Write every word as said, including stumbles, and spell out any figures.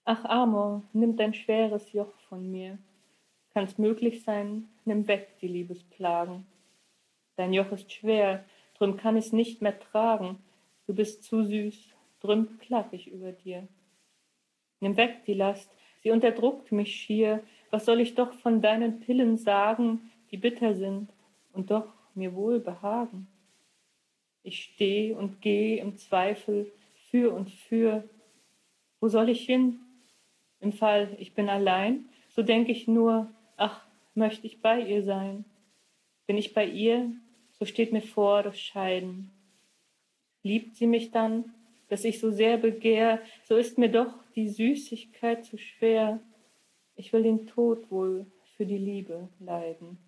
Ach, Amor, nimm dein schweres Joch von mir. Kann's möglich sein, nimm weg die Liebesplagen. Dein Joch ist schwer, drum kann ich's nicht mehr tragen. Du bist zu süß, drum klag ich über dir. Nimm weg die Last, sie unterdruckt mich schier. Was soll ich doch von deinen Pillen sagen, die bitter sind und doch mir wohl behagen? Ich steh und geh im Zweifel für und für. Wo soll ich hin? Im Fall, ich bin allein, so denk ich nur, ach, möcht ich bei ihr sein. Bin ich bei ihr, so steht mir vor das Scheiden. Liebt sie mich dann, dass ich so sehr begehr, so ist mir doch die Süßigkeit zu schwer. Ich will den Tod wohl für die Liebe leiden.